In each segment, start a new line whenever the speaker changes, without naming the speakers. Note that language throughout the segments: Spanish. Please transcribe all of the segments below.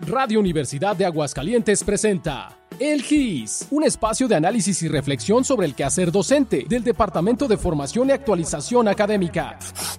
Radio Universidad de Aguascalientes presenta El GIS, un espacio de análisis y reflexión sobre el quehacer docente del Departamento de Formación y Actualización Académica.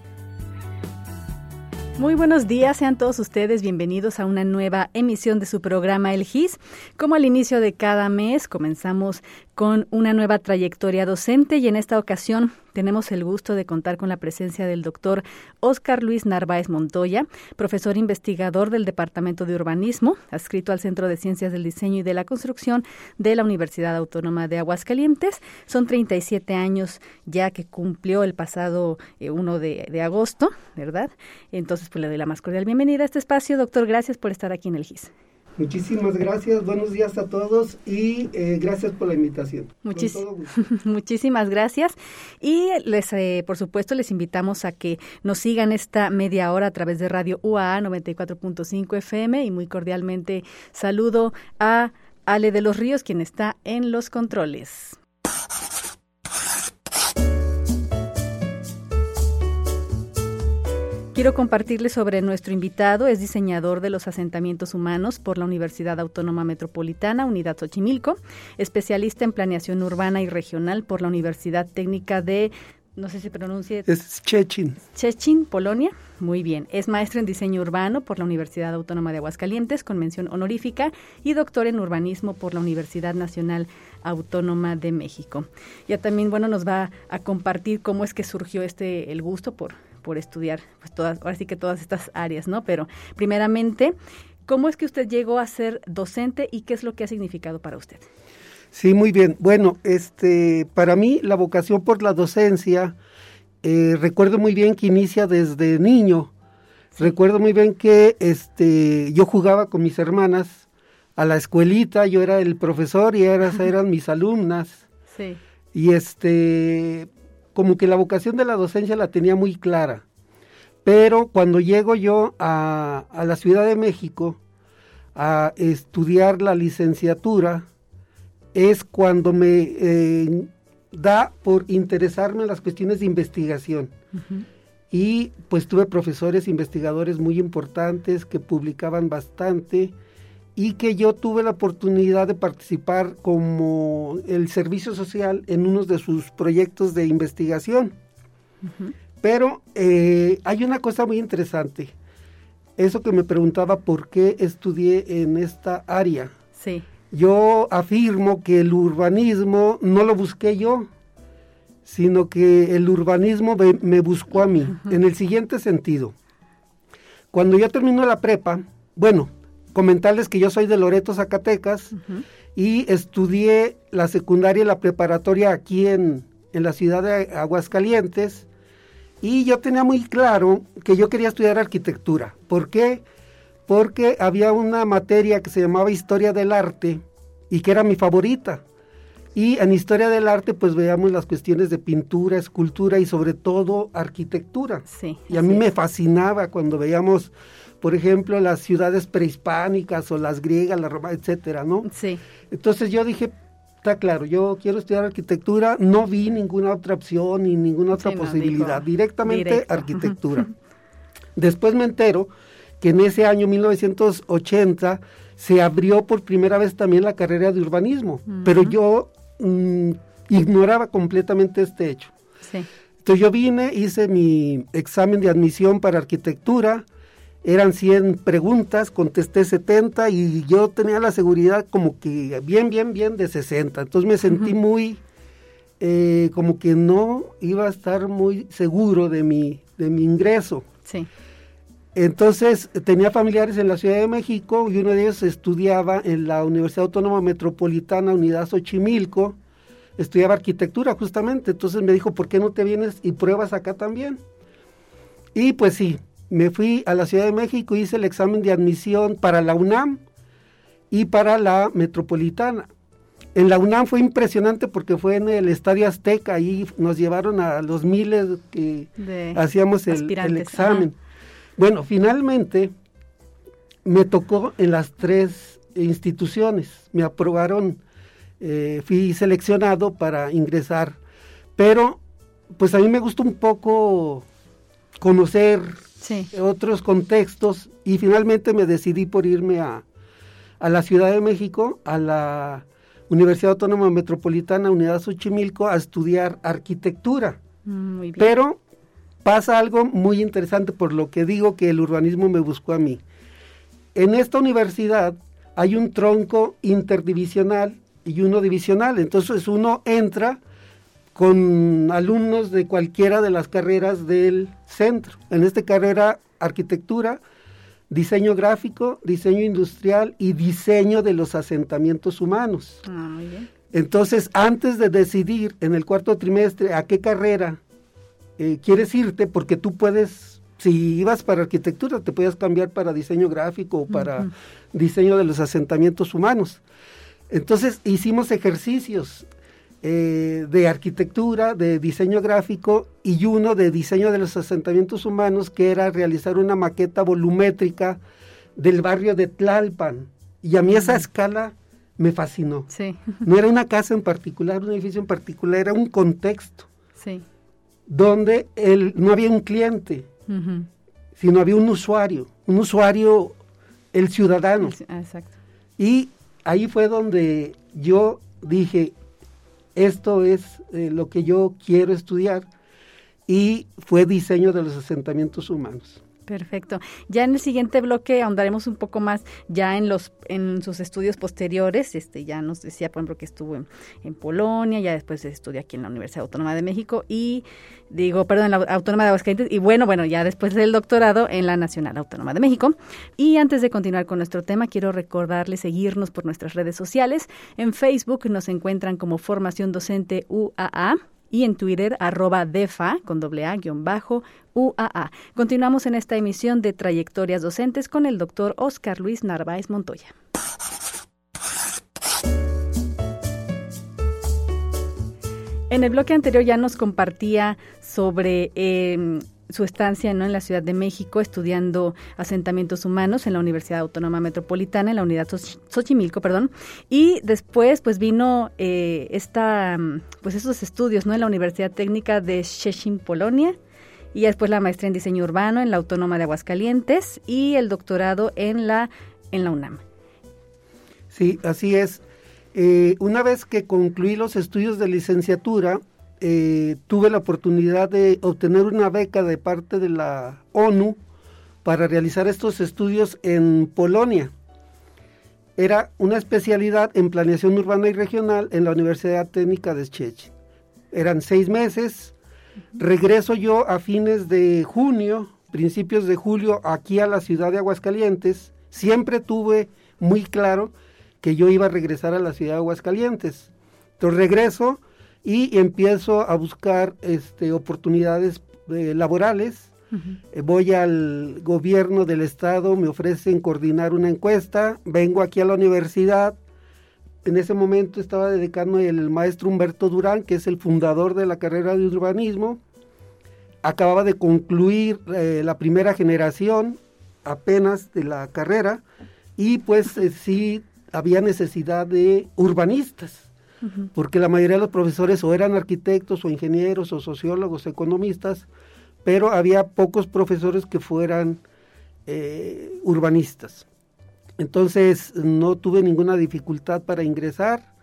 Muy buenos días, sean todos ustedes bienvenidos a una nueva emisión de su programa El GIS. Como al inicio de cada mes, comenzamos con una nueva trayectoria docente y en esta ocasión tenemos el gusto de contar con la presencia del doctor Óscar Luis Narváez Montoya, profesor investigador del Departamento de Urbanismo, adscrito al Centro de Ciencias del Diseño y de la Construcción de la Universidad Autónoma de Aguascalientes. Son 37 años ya que cumplió el pasado 1 de agosto, ¿verdad? Entonces, pues le doy la más cordial bienvenida a este espacio. Doctor, gracias por estar aquí en el GIS.
Muchísimas gracias, buenos días a todos y gracias por la invitación.
Muchísimas gracias y por supuesto les invitamos a que nos sigan esta media hora a través de Radio UAA 94.5 FM y muy cordialmente saludo a Ale de los Ríos, quien está en los controles. Quiero compartirles sobre nuestro invitado. Es diseñador de los asentamientos humanos por la Universidad Autónoma Metropolitana, Unidad Xochimilco, especialista en planeación urbana y regional por la Universidad Técnica de, no sé si pronuncie...
Es
Szczecin, Polonia. Muy bien. Es maestro en diseño urbano por la Universidad Autónoma de Aguascalientes, con mención honorífica, y doctor en urbanismo por la Universidad Nacional Autónoma de México. Ya también, nos va a compartir cómo es que surgió el gusto por estudiar, pues todas estas áreas, ¿no? Pero primeramente, ¿cómo es que usted llegó a ser docente y qué es lo que ha significado para usted?
Sí, muy bien. Bueno, para mí la vocación por la docencia, recuerdo muy bien que inicia desde niño. Sí. Recuerdo muy bien que yo jugaba con mis hermanas a la escuelita, yo era el profesor y ellas eran mis alumnas.
Sí.
Y como que la vocación de la docencia la tenía muy clara. Pero cuando llego yo a la Ciudad de México a estudiar la licenciatura, es cuando me da por interesarme en las cuestiones de investigación. Uh-huh. Y pues tuve profesores investigadores muy importantes que publicaban bastante y que yo tuve la oportunidad de participar como el servicio social en uno de sus proyectos de investigación. Uh-huh. Pero hay una cosa muy interesante, eso que me preguntaba por qué estudié en esta área.
Sí.
Yo afirmo que el urbanismo no lo busqué yo, sino que el urbanismo me buscó a mí, uh-huh. En el siguiente sentido. Cuando yo termino la prepa, comentarles que yo soy de Loreto, Zacatecas, uh-huh. Y estudié la secundaria y la preparatoria aquí en la ciudad de Aguascalientes, y yo tenía muy claro que yo quería estudiar arquitectura. ¿Por qué? Porque había una materia que se llamaba Historia del Arte, y que era mi favorita. Y en Historia del Arte, pues veíamos las cuestiones de pintura, escultura y sobre todo arquitectura.
Sí,
y a mí me fascinaba cuando veíamos, por ejemplo, las ciudades prehispánicas o las griegas, las romanas, etcétera, ¿no?
Sí.
Entonces yo dije, está claro, yo quiero estudiar arquitectura, no vi ninguna otra opción ni ninguna otra posibilidad, directamente arquitectura. Después me entero que en ese año 1980 se abrió por primera vez también la carrera de urbanismo, uh-huh. Pero yo ignoraba completamente este hecho.
Sí.
Entonces yo vine, hice mi examen de admisión para arquitectura, eran 100 preguntas, contesté 70 y yo tenía la seguridad como que bien de 60. Entonces me sentí uh-huh. muy, como que no iba a estar muy seguro de mi ingreso.
Sí.
Entonces tenía familiares en la Ciudad de México y uno de ellos estudiaba en la Universidad Autónoma Metropolitana, Unidad Xochimilco, estudiaba arquitectura justamente. Entonces me dijo, ¿por qué no te vienes y pruebas acá también? Y pues sí, me fui a la Ciudad de México, hice el examen de admisión para la UNAM y para la Metropolitana. En la UNAM fue impresionante porque fue en el Estadio Azteca, ahí nos llevaron a los miles que hacíamos el examen. Bueno, finalmente me tocó en las 3 instituciones, me aprobaron, fui seleccionado para ingresar, pero pues a mí me gusta un poco conocer otros contextos y finalmente me decidí por irme a a la Ciudad de México, a la Universidad Autónoma Metropolitana, Unidad Xochimilco, a estudiar arquitectura.
Muy bien.
Pero pasa algo muy interesante, por lo que digo que el urbanismo me buscó a mí. En esta universidad hay un tronco interdivisional y uno divisional, entonces uno entra con alumnos de cualquiera de las carreras del centro. En esta carrera, arquitectura, diseño gráfico, diseño industrial y diseño de los asentamientos humanos.
Muy bien.
Entonces, antes de decidir en el cuarto trimestre a qué carrera quieres irte, porque tú puedes, si ibas para arquitectura, te puedes cambiar para diseño gráfico o para diseño de los asentamientos humanos. Entonces, hicimos ejercicios de arquitectura, de diseño gráfico y uno de diseño de los asentamientos humanos, que era realizar una maqueta volumétrica del barrio de Tlalpan. Y a mí esa escala me fascinó.
Sí.
No era una casa en particular, un edificio en particular, era un contexto.
Sí.
Donde no había un cliente, sino había un usuario, el ciudadano.
Exacto.
Y ahí fue donde yo dije, esto es lo que yo quiero estudiar, y fue diseño de los asentamientos humanos.
Perfecto. Ya en el siguiente bloque ahondaremos un poco más ya en sus estudios posteriores. Ya nos decía, por ejemplo, que estuvo en Polonia, ya después estudió aquí en la Universidad Autónoma de México en la Autónoma de Aguascalientes, y bueno, ya después del doctorado en la Nacional Autónoma de México. Y antes de continuar con nuestro tema, quiero recordarles seguirnos por nuestras redes sociales. En Facebook nos encuentran como Formación Docente UAA, y en Twitter, @defa, con _UAA. Continuamos en esta emisión de Trayectorias Docentes con el doctor Óscar Luis Narváez Montoya. En el bloque anterior ya nos compartía sobre su estancia, ¿no?, en la Ciudad de México, estudiando asentamientos humanos en la Universidad Autónoma Metropolitana, en la Unidad Xochimilco, y después pues vino esos estudios, ¿no?, en la Universidad Técnica de Szczecin, Polonia, y después la maestría en diseño urbano en la Autónoma de Aguascalientes y el doctorado en la UNAM.
Sí, así es. Una vez que concluí los estudios de licenciatura, tuve la oportunidad de obtener una beca de parte de la ONU para realizar estos estudios en Polonia. Era una especialidad en planeación urbana y regional en la Universidad Técnica de Szczecin. Eran 6 meses. Regreso yo a fines de junio, principios de julio, aquí a la ciudad de Aguascalientes. Siempre tuve muy claro que yo iba a regresar a la ciudad de Aguascalientes. Entonces regreso y empiezo a buscar oportunidades laborales. Voy al gobierno del estado, me ofrecen coordinar una encuesta, vengo aquí a la universidad. En ese momento estaba de decano el maestro Humberto Durán, que es el fundador de la carrera de urbanismo. Acababa de concluir la primera generación apenas de la carrera, y pues sí había necesidad de urbanistas, porque la mayoría de los profesores o eran arquitectos o ingenieros o sociólogos, economistas, pero había pocos profesores que fueran urbanistas. Entonces no tuve ninguna dificultad para ingresar.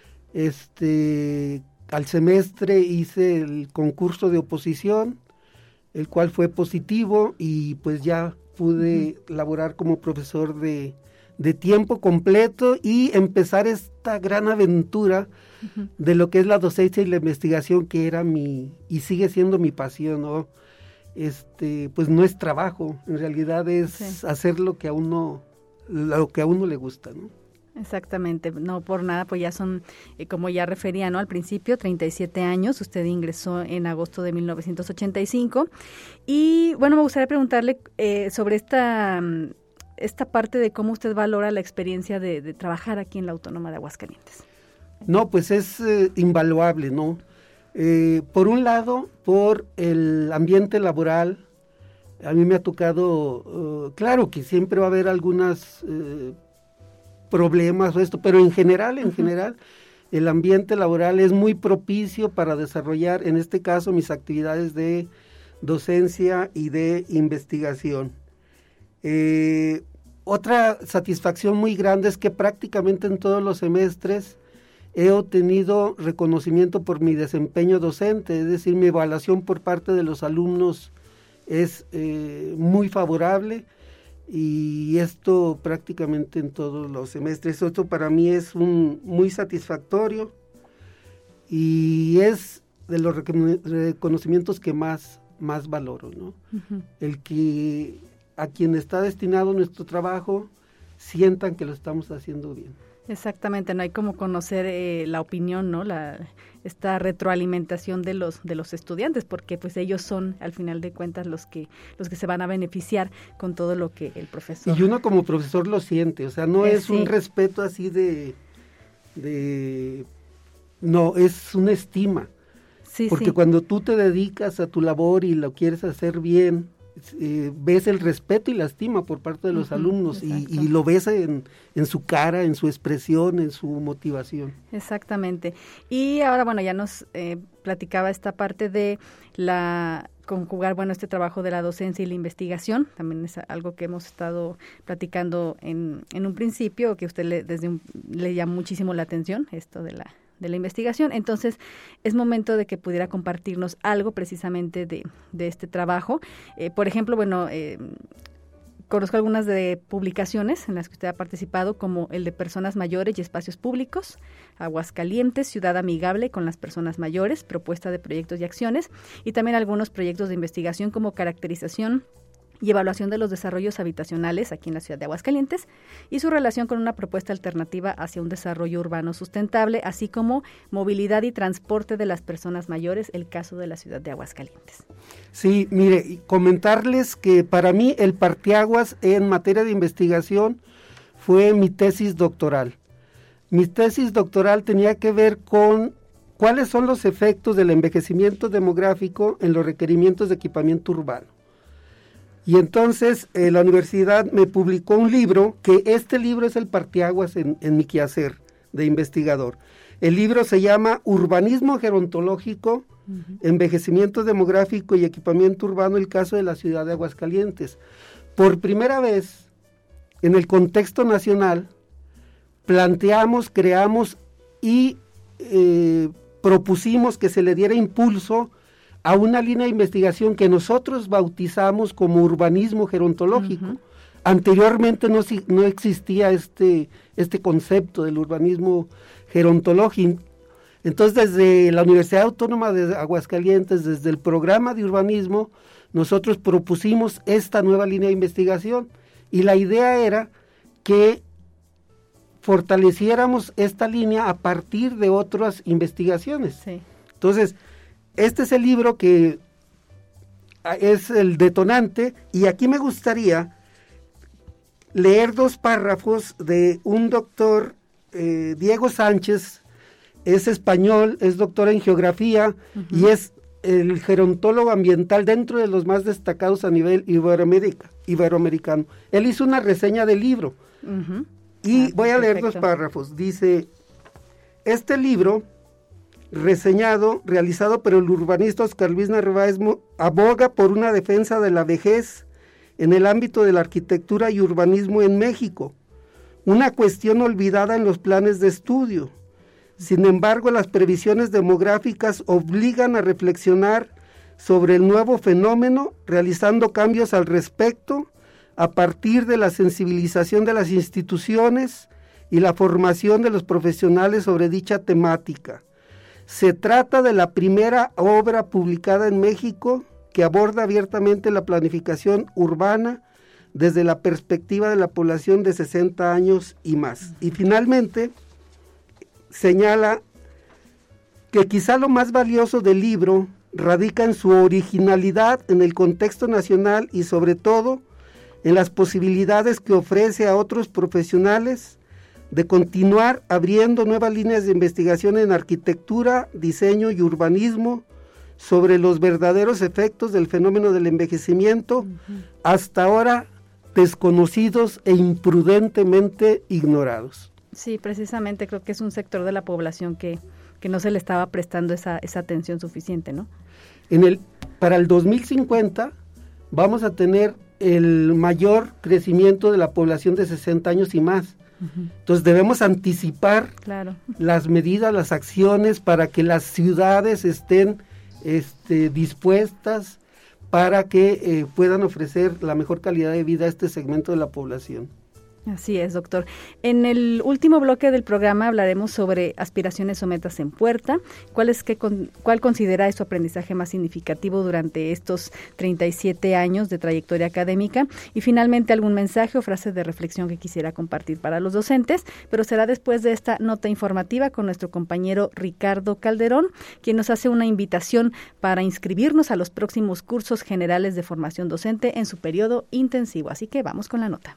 Al semestre hice el concurso de oposición, el cual fue positivo, y pues ya pude laborar como profesor de tiempo completo y empezar esta gran aventura de lo que es la docencia y la investigación, que era y sigue siendo mi pasión, ¿no? Pues no es trabajo, en realidad es hacer lo que a uno le gusta, ¿no?
Exactamente, no por nada, pues ya son, como ya refería, ¿no?, al principio, 37 años, usted ingresó en agosto de 1985, y bueno, me gustaría preguntarle sobre esta parte de cómo usted valora la experiencia de trabajar aquí en la Autónoma de Aguascalientes.
No, pues es invaluable, ¿no? Por un lado, por el ambiente laboral. A mí me ha tocado, claro que siempre va a haber algunos problemas o esto, pero en general, el ambiente laboral es muy propicio para desarrollar, en este caso, mis actividades de docencia y de investigación. otra satisfacción muy grande es que prácticamente en todos los semestres he obtenido reconocimiento por mi desempeño docente, es decir, mi evaluación por parte de los alumnos es muy favorable, y esto prácticamente en todos los semestres. Esto para mí es muy satisfactorio y es de los reconocimientos que más valoro, ¿no? Uh-huh. El que a quien está destinado nuestro trabajo sientan que lo estamos haciendo bien.
Exactamente, no hay como conocer la opinión, ¿no? Esta retroalimentación de los estudiantes, porque pues ellos son al final de cuentas los que se van a beneficiar con todo lo que el profesor.
Y uno como profesor lo siente, o sea, no es
sí.
Un respeto así no, es una estima.
Sí,
porque
sí.
Cuando tú te dedicas a tu labor y lo quieres hacer bien, ves el respeto y la estima por parte de los alumnos y lo ves en su cara, en su expresión, en su motivación.
Exactamente. Y ahora, bueno, ya nos platicaba esta parte de conjugar, bueno, este trabajo de la docencia y la investigación. También es algo que hemos estado platicando en un principio, que a usted le llama muchísimo la atención, esto de la investigación. Entonces, es momento de que pudiera compartirnos algo precisamente de este trabajo. Por ejemplo, bueno, conozco algunas de publicaciones en las que usted ha participado, como el de personas mayores y espacios públicos, Aguascalientes, ciudad amigable con las personas mayores, propuesta de proyectos y acciones, y también algunos proyectos de investigación como caracterización y evaluación de los desarrollos habitacionales aquí en la ciudad de Aguascalientes y su relación con una propuesta alternativa hacia un desarrollo urbano sustentable, así como movilidad y transporte de las personas mayores, el caso de la ciudad de Aguascalientes.
Sí, mire, comentarles que para mí el parteaguas en materia de investigación fue mi tesis doctoral. Mi tesis doctoral tenía que ver con cuáles son los efectos del envejecimiento demográfico en los requerimientos de equipamiento urbano. Y entonces la universidad me publicó un libro, que este libro es el parteaguas en mi quehacer de investigador. El libro se llama Urbanismo Gerontológico, Envejecimiento Demográfico y Equipamiento Urbano, el caso de la ciudad de Aguascalientes. Por primera vez, en el contexto nacional, planteamos, creamos y propusimos que se le diera impulso a una línea de investigación que nosotros bautizamos como urbanismo gerontológico. Uh-huh. Anteriormente no existía este concepto del urbanismo gerontológico. Entonces, desde la Universidad Autónoma de Aguascalientes, desde el programa de urbanismo, nosotros propusimos esta nueva línea de investigación y la idea era que fortaleciéramos esta línea a partir de otras investigaciones. Sí. Entonces, este es el libro que es el detonante, y aquí me gustaría leer 2 párrafos de un doctor, Diego Sánchez, es español, es doctor en geografía, uh-huh, y es el gerontólogo ambiental dentro de los más destacados a nivel iberoamericano. Él hizo una reseña del libro, uh-huh, y voy a leer 2 párrafos. Dice, este libro realizado por el urbanista Oscar Luis Narváez, aboga por una defensa de la vejez en el ámbito de la arquitectura y urbanismo en México, una cuestión olvidada en los planes de estudio. Sin embargo, las previsiones demográficas obligan a reflexionar sobre el nuevo fenómeno, realizando cambios al respecto a partir de la sensibilización de las instituciones y la formación de los profesionales sobre dicha temática. Se trata de la primera obra publicada en México que aborda abiertamente la planificación urbana desde la perspectiva de la población de 60 años y más. Y finalmente señala que quizá lo más valioso del libro radica en su originalidad en el contexto nacional y sobre todo en las posibilidades que ofrece a otros profesionales de continuar abriendo nuevas líneas de investigación en arquitectura, diseño y urbanismo sobre los verdaderos efectos del fenómeno del envejecimiento, uh-huh, hasta ahora desconocidos e imprudentemente ignorados.
Sí, precisamente creo que es un sector de la población que no se le estaba prestando esa atención suficiente, ¿no?
Para el 2050 vamos a tener el mayor crecimiento de la población de 60 años y más. Entonces debemos anticipar las medidas, las acciones para que las ciudades estén dispuestas para que puedan ofrecer la mejor calidad de vida a este segmento de la población.
Así es, doctor. En el último bloque del programa hablaremos sobre aspiraciones o metas en puerta. ¿Cuál considera su aprendizaje más significativo durante estos 37 años de trayectoria académica? Y finalmente algún mensaje o frase de reflexión que quisiera compartir para los docentes, pero será después de esta nota informativa con nuestro compañero Ricardo Calderón, quien nos hace una invitación para inscribirnos a los próximos cursos generales de formación docente en su periodo intensivo. Así que vamos con la nota.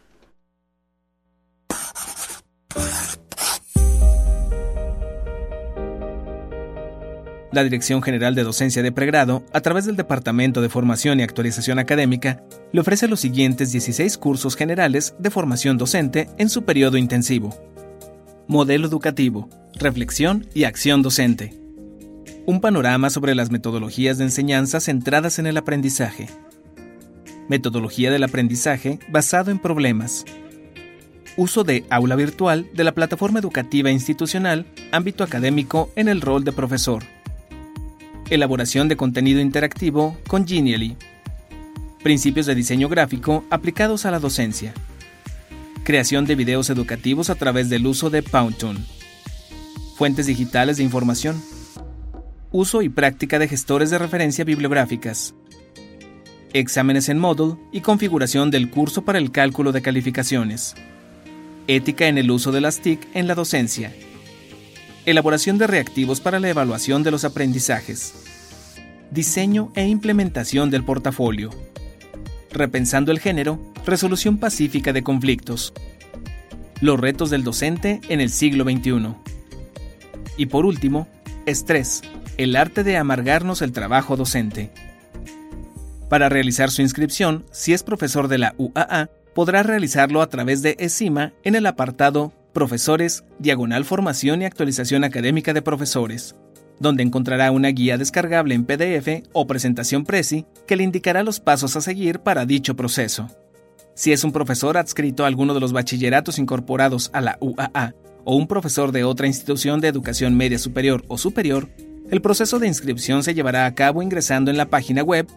La Dirección General de Docencia de Pregrado, a través del Departamento de Formación y Actualización Académica, le ofrece los siguientes 16 cursos generales de formación docente en su periodo intensivo. Modelo educativo, reflexión y acción docente. Un panorama sobre las metodologías de enseñanza centradas en el aprendizaje. Metodología del aprendizaje basado en problemas. Uso de aula virtual de la plataforma educativa institucional, ámbito académico en el rol de profesor. Elaboración de contenido interactivo con Genially. Principios de diseño gráfico aplicados a la docencia. Creación de videos educativos a través del uso de Powtoon. Fuentes digitales de información. Uso y práctica de gestores de referencia bibliográficas. Exámenes en Moodle y configuración del curso para el cálculo de calificaciones. Ética en el uso de las TIC en la docencia. Elaboración de reactivos para la evaluación de los aprendizajes. Diseño e implementación del portafolio. Repensando el género, resolución pacífica de conflictos. Los retos del docente en el siglo XXI. Y por último, estrés, el arte de amargarnos el trabajo docente. Para realizar su inscripción, si es profesor de la UAA, podrá realizarlo a través de ESIMA en el apartado Profesores, /Formación y Actualización Académica de Profesores, donde encontrará una guía descargable en PDF o presentación Prezi que le indicará los pasos a seguir para dicho proceso. Si es un profesor adscrito a alguno de los bachilleratos incorporados a la UAA o un profesor de otra institución de educación media superior o superior, el proceso de inscripción se llevará a cabo ingresando en la página web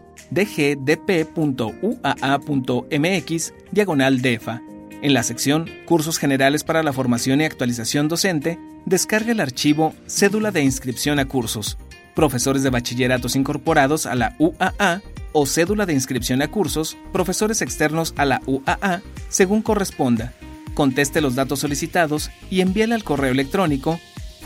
dgdp.uaa.mx/DEFA. En la sección Cursos Generales para la Formación y Actualización Docente, descarga el archivo Cédula de Inscripción a Cursos, Profesores de Bachilleratos Incorporados a la UAA o Cédula de Inscripción a Cursos, Profesores Externos a la UAA, según corresponda. Conteste los datos solicitados y envíale al correo electrónico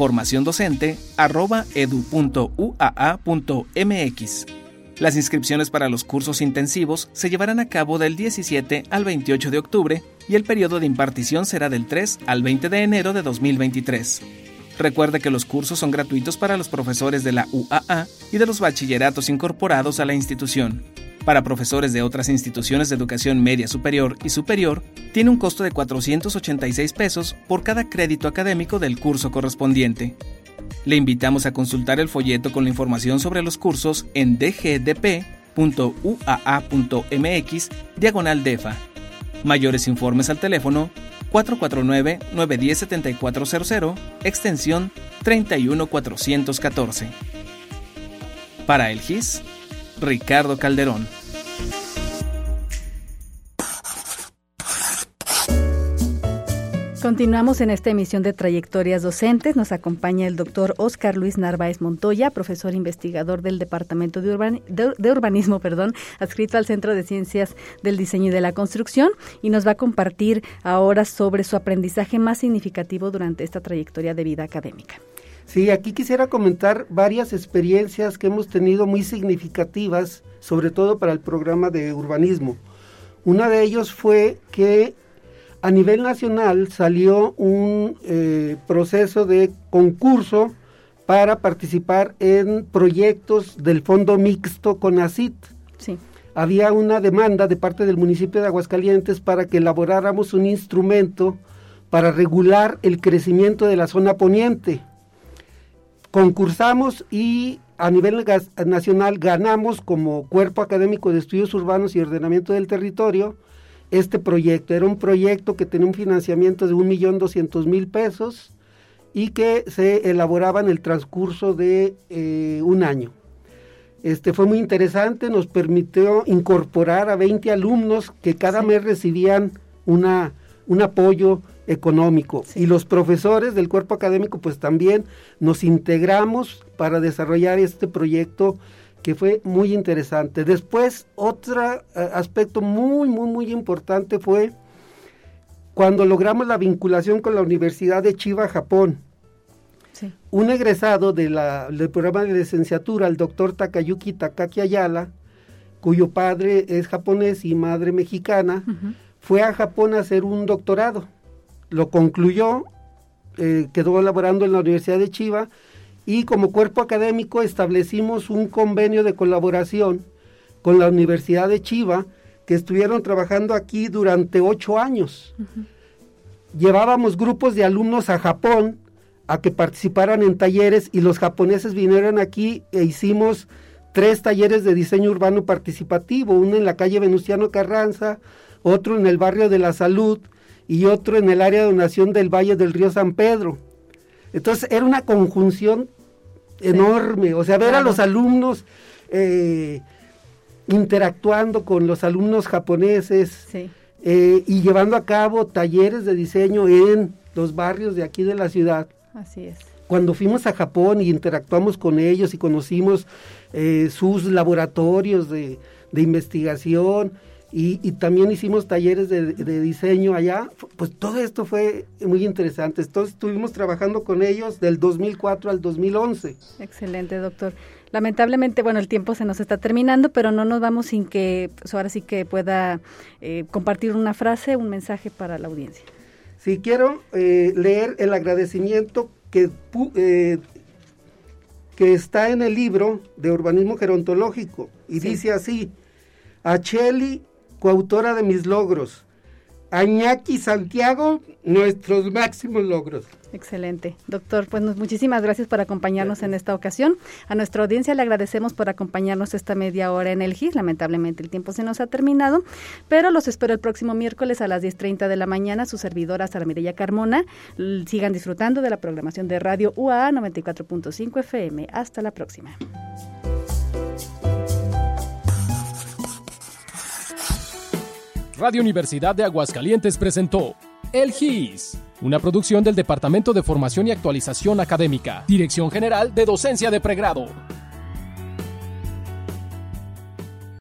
formaciondocente@edu.uaa.mx. Las inscripciones para los cursos intensivos se llevarán a cabo del 17 al 28 de octubre y el periodo de impartición será del 3 al 20 de enero de 2023. Recuerde que los cursos son gratuitos para los profesores de la UAA y de los bachilleratos incorporados a la institución. Para profesores de otras instituciones de educación media superior y superior, tiene un costo de 486 pesos por cada crédito académico del curso correspondiente. Le invitamos a consultar el folleto con la información sobre los cursos en dgdp.uaa.mx/DEFA. Mayores informes al teléfono 449-910-7400, extensión 31414. Para el GIS, Ricardo Calderón.
Continuamos en esta emisión de Trayectorias Docentes. Nos acompaña el doctor Óscar Luis Narváez Montoya, profesor investigador del Departamento de Urbanismo, adscrito al Centro de Ciencias del Diseño y de la Construcción, y nos va a compartir ahora sobre su aprendizaje más significativo durante esta trayectoria de vida académica.
Sí, aquí quisiera comentar varias experiencias que hemos tenido muy significativas, sobre todo para el programa de urbanismo. Una de ellos fue que a nivel nacional salió un proceso de concurso para participar en proyectos del Fondo Mixto CONACYT.
Sí.
Había una demanda de parte del municipio de Aguascalientes para que elaboráramos un instrumento para regular el crecimiento de la zona poniente. concursamos y a nivel nacional ganamos como Cuerpo Académico de Estudios Urbanos y Ordenamiento del Territorio este proyecto. Era un proyecto que tenía un financiamiento de 1.200.000 pesos y que se elaboraba en el transcurso de un año. Fue muy interesante, nos permitió incorporar a 20 alumnos que cada mes recibían un apoyo económico, y los profesores del cuerpo académico pues también nos integramos para desarrollar este proyecto que fue muy interesante. Después, otro aspecto muy importante fue cuando logramos la vinculación con la Universidad de Chiba, Japón. Sí. Un egresado del programa de licenciatura, el doctor Takayuki Takaki Ayala, cuyo padre es japonés y madre mexicana, fue a Japón a hacer un doctorado. Lo concluyó, quedó laborando en la Universidad de Chiba, y como cuerpo académico establecimos un convenio de colaboración con la Universidad de Chiba, que estuvieron trabajando aquí durante 8 años. Llevábamos grupos de alumnos a Japón a que participaran en talleres, y los japoneses vinieron aquí e hicimos 3 talleres de diseño urbano participativo, uno en la calle Venustiano Carranza, otro en el barrio de La Salud y otro en el área de donación del Valle del Río San Pedro. Entonces era una conjunción enorme, o sea, ver a los alumnos interactuando con los alumnos japoneses, y llevando a cabo talleres de diseño en los barrios de aquí de la ciudad.
Así es.
Cuando fuimos a Japón y interactuamos con ellos y conocimos sus laboratorios de investigación, y también hicimos talleres de diseño allá, pues todo esto fue muy interesante. Entonces estuvimos trabajando con ellos del 2004 al 2011.
Excelente, doctor. Lamentablemente, bueno, el tiempo se nos está terminando, pero no nos vamos sin que, pues ahora sí que pueda compartir una frase, un mensaje para la audiencia.
Sí, quiero leer el agradecimiento que está en el libro de Urbanismo Gerontológico, y dice así: a Cheli, coautora de mis logros; a Iñaki Santiago, nuestros máximos logros.
Excelente. Doctor, pues muchísimas gracias por acompañarnos en esta ocasión. A nuestra audiencia le agradecemos por acompañarnos esta media hora en el GIS. Lamentablemente el tiempo se nos ha terminado, pero los espero el próximo miércoles a las 10:30 de la mañana. Su servidora Sara Mireya Carmona. Sigan disfrutando de la programación de Radio UAA 94.5 FM. Hasta la próxima.
Radio Universidad de Aguascalientes presentó El GIS, una producción del Departamento de Formación y Actualización Académica, Dirección General de Docencia de Pregrado.